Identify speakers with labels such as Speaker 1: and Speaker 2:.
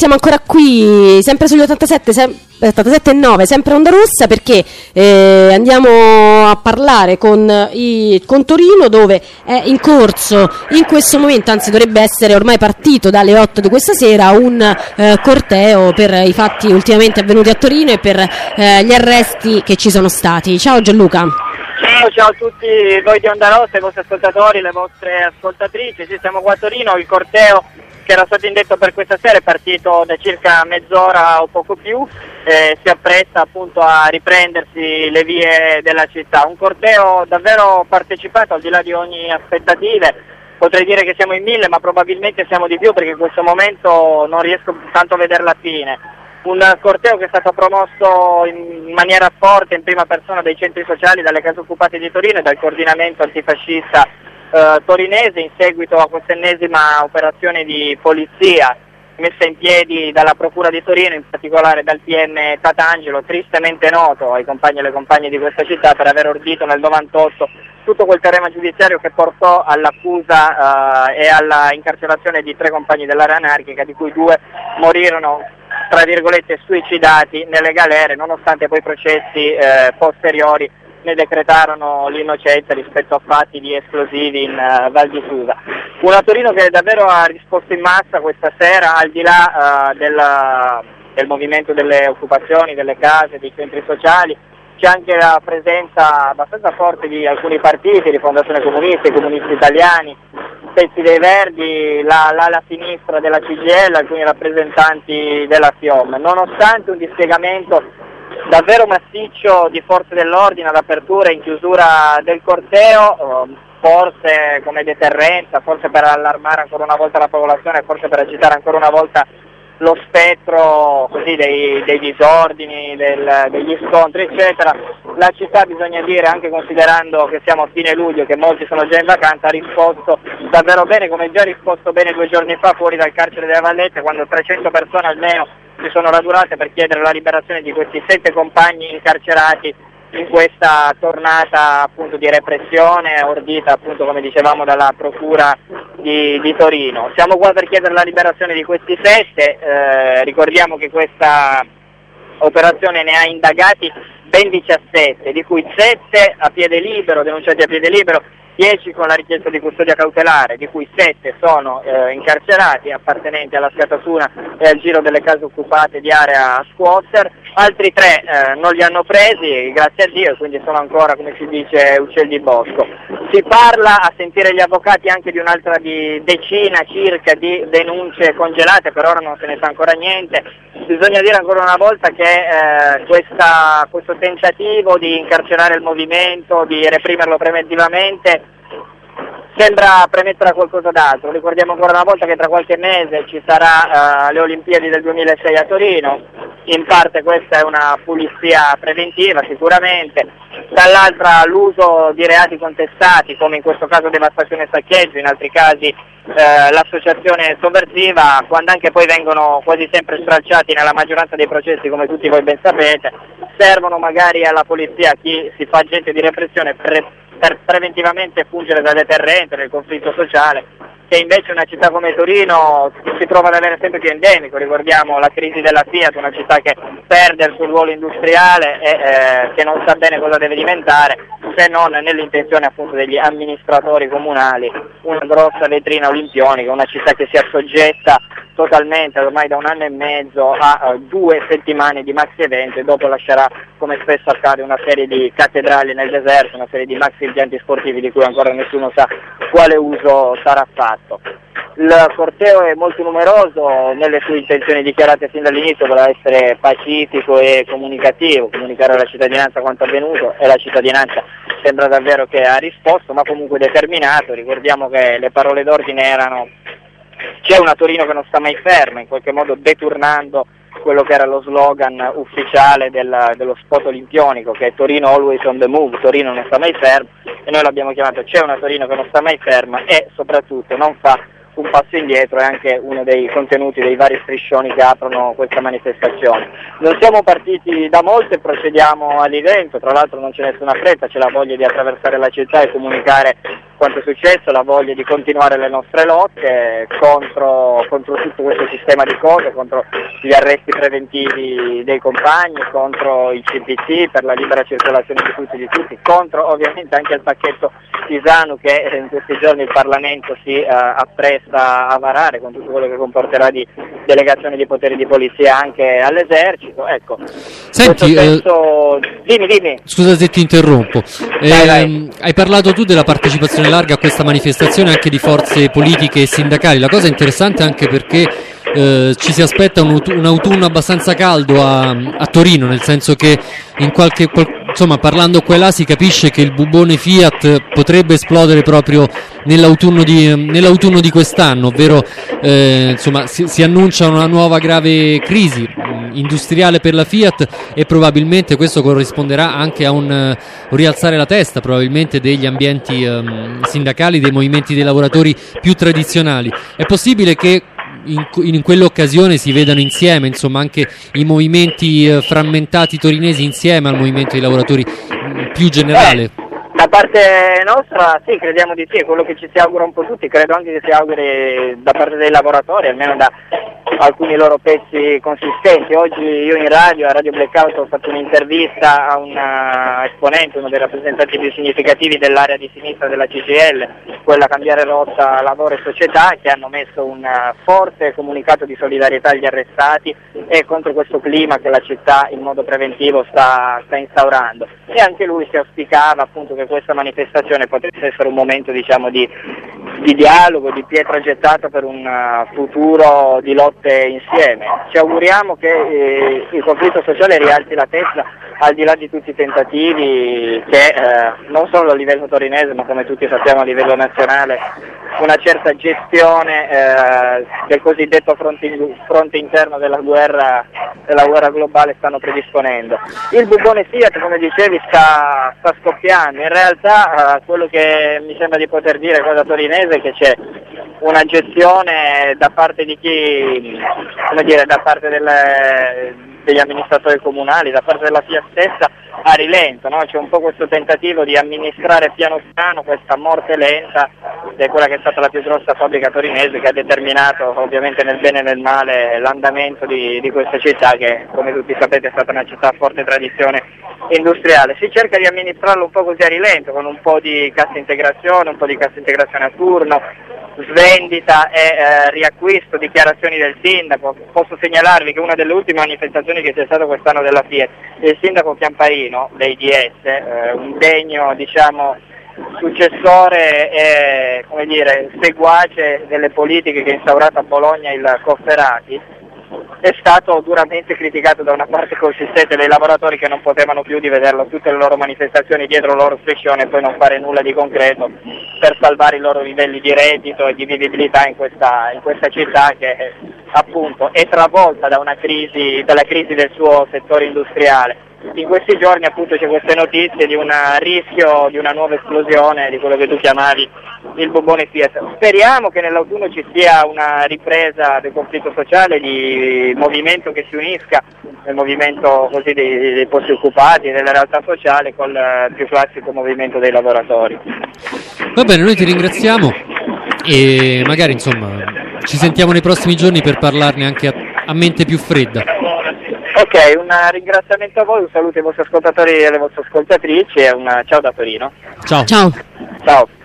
Speaker 1: siamo ancora qui, sempre sugli 87,9, sempre Onda Rossa, perché andiamo a parlare con Torino, dove è in corso in questo momento, anzi dovrebbe essere ormai partito dalle 8 di questa sera, un corteo per i fatti ultimamente avvenuti a Torino e per gli arresti che ci sono stati. Ciao Gianluca.
Speaker 2: Ciao a tutti voi di Onda Rossa, i vostri ascoltatori, le vostre ascoltatrici. Sì, siamo qua a Torino, il corteo che era stato indetto per questa sera è partito da circa mezz'ora o poco più, si appresta appunto a riprendersi le vie della città. Un corteo davvero partecipato al di là di ogni aspettative. Potrei dire che siamo in 1000, ma probabilmente siamo di più, perché in questo momento non riesco tanto a vedere la fine. Un corteo che è stato promosso in maniera forte, in prima persona, dai centri sociali, dalle case occupate di Torino e dal coordinamento antifascista torinese, in seguito a questa ennesima operazione di polizia messa in piedi dalla Procura di Torino, in particolare dal PM Tatangelo, tristemente noto ai compagni e alle compagne di questa città per aver ordito nel 98 tutto quel terreno giudiziario che portò all'accusa e alla incarcerazione di 3 compagni dell'area anarchica, di cui 2 morirono, tra virgolette, suicidati nelle galere, nonostante poi processi posteriori ne decretarono l'innocenza rispetto a fatti di esplosivi in Val di Susa. Una Torino che davvero ha risposto in massa questa sera, al di là del movimento delle occupazioni, delle case, dei centri sociali. C'è anche la presenza abbastanza forte di alcuni partiti, Rifondazione Comunista, i Comunisti Italiani, Pezzi dei Verdi, l'ala sinistra della CGIL, alcuni rappresentanti della FIOM, nonostante un dispiegamento davvero massiccio di forze dell'ordine ad apertura e in chiusura del corteo, forse come deterrenza, forse per allarmare ancora una volta la popolazione, forse per agitare ancora una volta lo spettro così dei disordini, degli scontri eccetera. La città, bisogna dire, anche considerando che siamo a fine luglio, che molti sono già in vacanza, ha risposto davvero bene, come già risposto bene 2 giorni fa fuori dal carcere della Valletta, quando 300 persone almeno si sono radunate per chiedere la liberazione di questi 7 compagni incarcerati in questa tornata appunto di repressione ordita appunto, come dicevamo, dalla Procura di Torino. Siamo qua per chiedere la liberazione di questi 7, ricordiamo che questa operazione ne ha indagati ben 17, di cui 7 a piede libero, denunciati a piede libero, 10 con la richiesta di custodia cautelare, di cui 7 sono incarcerati, appartenenti alla Scatasuna e al giro delle case occupate di area squatter. Altri 3 non li hanno presi, grazie a Dio, quindi sono ancora, come si dice, uccelli di bosco. Si parla, a sentire gli avvocati, anche di un'altra decina circa di denunce congelate, per ora non se ne sa ancora niente. Bisogna dire ancora una volta che questo tentativo di incarcerare il movimento, di reprimerlo preventivamente, sembra premettere a qualcosa d'altro. Ricordiamo ancora una volta che tra qualche mese ci sarà le Olimpiadi del 2006 a Torino, in parte questa è una pulizia preventiva sicuramente, dall'altra l'uso di reati contestati, come in questo caso devastazione e saccheggio, in altri casi l'associazione sovversiva, quando anche poi vengono quasi sempre stralciati nella maggioranza dei processi, come tutti voi ben sapete, servono magari alla polizia, chi si fa agente di repressione, per preventivamente fungere da deterrente nel conflitto sociale, che invece una città come Torino si trova ad avere sempre più endemico. Ricordiamo la crisi della Fiat, una città che perde il suo ruolo industriale e che non sa bene cosa deve diventare, se non nell'intenzione appunto degli amministratori comunali, una grossa vetrina olimpionica, una città che si assoggetta totalmente ormai da 1 anno e mezzo a 2 settimane di maxi eventi, e dopo lascerà, come spesso accade, una serie di cattedrali nel deserto, una serie di maxi impianti sportivi di cui ancora nessuno sa quale uso sarà fatto. Il corteo è molto numeroso, nelle sue intenzioni dichiarate sin dall'inizio voleva essere pacifico e comunicativo, comunicare alla cittadinanza quanto avvenuto, e la cittadinanza sembra davvero che ha risposto, ma comunque determinato. Ricordiamo che le parole d'ordine erano: c'è una Torino che non sta mai ferma, in qualche modo deturnando quello che era lo slogan ufficiale dello spot olimpionico, che è Torino always on the move, Torino non sta mai ferma, e noi l'abbiamo chiamato c'è una Torino che non sta mai ferma e soprattutto non fa un passo indietro. È anche uno dei contenuti dei vari striscioni che aprono questa manifestazione. Non siamo partiti da molto e procediamo all'evento, tra l'altro non c'è nessuna fretta, c'è la voglia di attraversare la città e comunicare quanto è successo, la voglia di continuare le nostre lotte contro tutto questo sistema di cose, contro gli arresti preventivi dei compagni, contro il CPT per la libera circolazione di tutti, contro ovviamente anche il pacchetto Pisanu che in questi giorni il Parlamento si appresta a varare, con tutto quello che comporterà di delegazione di poteri di polizia anche all'esercito. Ecco.
Speaker 3: Senti,
Speaker 2: dimmi.
Speaker 3: Scusa se ti interrompo.
Speaker 2: Vai.
Speaker 3: Hai parlato tu della partecipazione larga a questa manifestazione anche di forze politiche e sindacali. La cosa è interessante anche perché ci si aspetta un autunno abbastanza caldo a Torino, nel senso che insomma, parlando qua e là si capisce che il bubone Fiat potrebbe esplodere proprio nell'autunno di quest'anno, ovvero insomma si annuncia una nuova grave crisi industriale per la Fiat e probabilmente questo corrisponderà anche a un rialzare la testa probabilmente degli ambienti sindacali, dei movimenti dei lavoratori più tradizionali. È possibile che in quell'occasione si vedano insieme, insomma, anche i movimenti frammentati torinesi insieme al movimento dei lavoratori più generale?
Speaker 2: Da parte nostra sì, crediamo di sì, è quello che ci si augura un po' tutti, credo anche che si auguri da parte dei lavoratori, almeno da alcuni loro pezzi consistenti. Oggi io in radio, a Radio Blackout, ho fatto un'intervista a un esponente, uno dei rappresentanti più significativi dell'area di sinistra della CGIL, quella Cambiare Rotta Lavoro e Società, che hanno messo un forte comunicato di solidarietà agli arrestati e contro questo clima che la città in modo preventivo sta instaurando. E anche lui si auspicava appunto che questa manifestazione potesse essere un momento, diciamo, di dialogo, di pietra gettata per un futuro di lotte insieme. Ci auguriamo che il conflitto sociale rialzi la testa al di là di tutti i tentativi che non solo a livello torinese ma come tutti sappiamo a livello nazionale una certa gestione del cosiddetto fronte interno della guerra globale stanno predisponendo. Il bubone Fiat, come dicevi, sta scoppiando. In realtà quello che mi sembra di poter dire qua da torinese è che c'è una gestione da parte di chi, come dire, da parte degli amministratori comunali, da parte della Fiat stessa a rilento, no? C'è un po' questo tentativo di amministrare piano piano questa morte lenta di quella che è stata la più grossa fabbrica torinese, che ha determinato ovviamente nel bene e nel male l'andamento di questa città che, come tutti sapete, è stata una città a forte tradizione industriale. Si cerca di amministrarlo un po' così a rilento, con un po' di cassa integrazione, un po' di cassa integrazione a turno, svendita e riacquisto, dichiarazioni del sindaco. Posso segnalarvi che una delle ultime manifestazioni che c'è stata quest'anno della Fiat, il sindaco Chiamparino dei DS, un degno, diciamo, successore e, come dire, seguace delle politiche che ha instaurato a Bologna il Cofferati, è stato duramente criticato da una parte consistente dei lavoratori che non potevano più di vederlo tutte le loro manifestazioni dietro il loro striscione e poi non fare nulla di concreto per salvare i loro livelli di reddito e di vivibilità in questa città che appunto è travolta dalla crisi del suo settore industriale. In questi giorni appunto c'è queste notizie di un rischio di una nuova esplosione di quello che tu chiamavi il bubone Fiat. Speriamo che nell'autunno ci sia una ripresa del conflitto sociale, di movimento che si unisca, nel movimento così dei posti occupati e della realtà sociale col più classico movimento dei lavoratori.
Speaker 3: Va bene, noi ti ringraziamo e magari insomma ci sentiamo nei prossimi giorni per parlarne anche a mente più fredda.
Speaker 2: Ok, un ringraziamento a voi, un saluto ai vostri ascoltatori e alle vostre ascoltatrici e un ciao da Torino.
Speaker 3: Ciao.
Speaker 1: Ciao.
Speaker 2: Ciao.